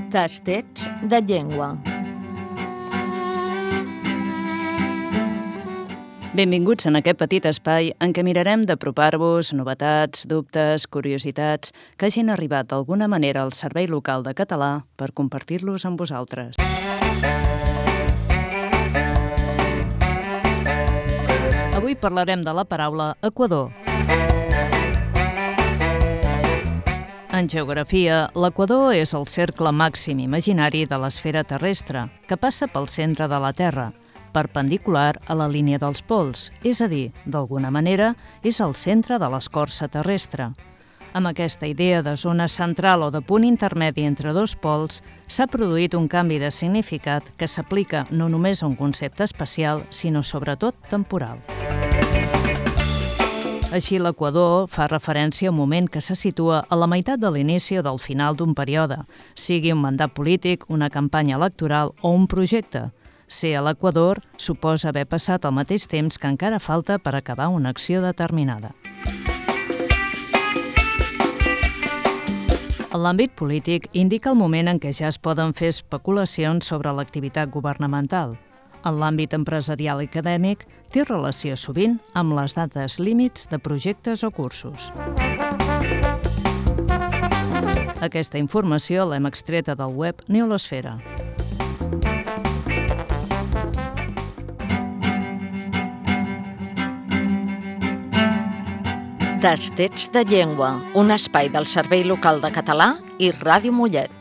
Tastets de llengua. Benvinguts en aquest petit espai en què mirarem d'apropar-vos novetats, dubtes, curiositats que hagin arribat d'alguna manera al Servei Local de Català per compartir-los amb vosaltres. Avui parlarem de la paraula Equador. En geografia, l'equador és el cercle màxim imaginari de l'esfera terrestre, que passa pel centre de la Terra, perpendicular a la línia dels pols, és a dir, d'alguna manera, és el centre de l'escorça terrestre. Amb aquesta idea de zona central o de punt intermedi entre dos pols, s'ha produït un canvi de significat que s'aplica no només a un concepte espacial, sinó sobretot temporal. Així, l'equador fa referència a un moment que se situa a la meitat de l'inici o del final d'un període, sigui un mandat polític, una campanya electoral o un projecte. Ser a l'equador suposa haver passat el mateix temps que encara falta per acabar una acció determinada. En l'àmbit polític indica el moment en què ja es poden fer especulacions sobre l'activitat governamental. En l'àmbit empresarial i acadèmic té relació sovint amb les dates límits de projectes o cursos. Aquesta informació l'hem extreta del web Neolosfera. Tastets de llengua, un espai del Servei Local de Català i Ràdio Mollet.